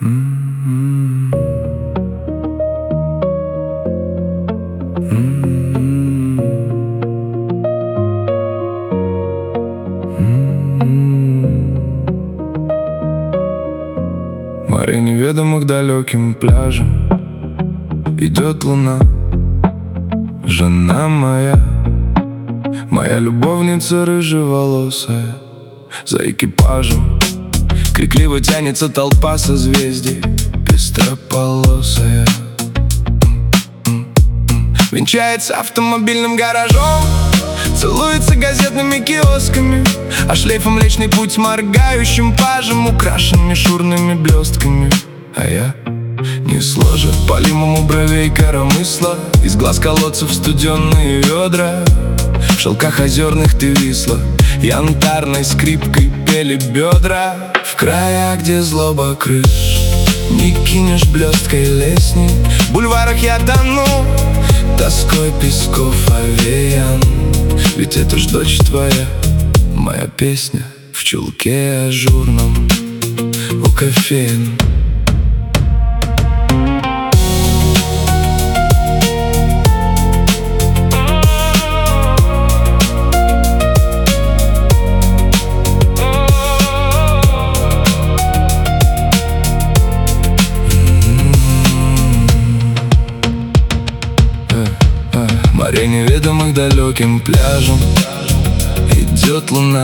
Море неведомых далеким пляжем идет луна. Жена моя, моя любовница рыжеволосая. За экипажем крикливо тянется толпа созвездий, пестрополосая. Венчается автомобильным гаражом, целуется газетными киосками, а шлейфом Млечный Путь с моргающим пажем украшен мишурными блестками. А я не сложа полимому бровей коромысла, из глаз колодцев студенные ведра. В шелках озерных ты висла, янтарной скрипкой пели бедра. В края, где злоба крыш, не кинешь блесткой лестни. В бульварах я тону, тоской песков овеян. Ведь это ж дочь твоя, моя песня в чулке ажурном у кофеин. Море неведомых далеким пляжем идет луна.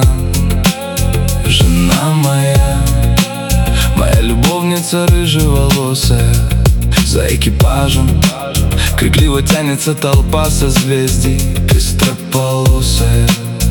Жена моя, моя любовница рыжеволосая. За экипажем крикливо тянется толпа созвездий, пестрополосая.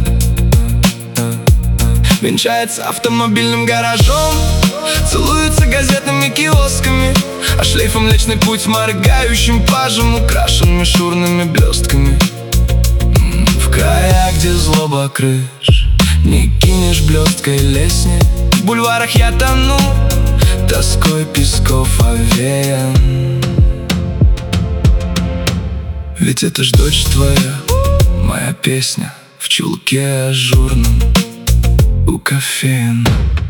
Венчается автомобильным гаражом, целуется газетными киосками, а шлейфом Млечный Путь с моргающим пажем украшен мишурными блестками. В края, где злоба крыш, не кинешь блесткой лестни. В бульварах я тону, тоской песков овеян. Ведь это ж дочь твоя, моя песня в чулке ажурном у кофеин.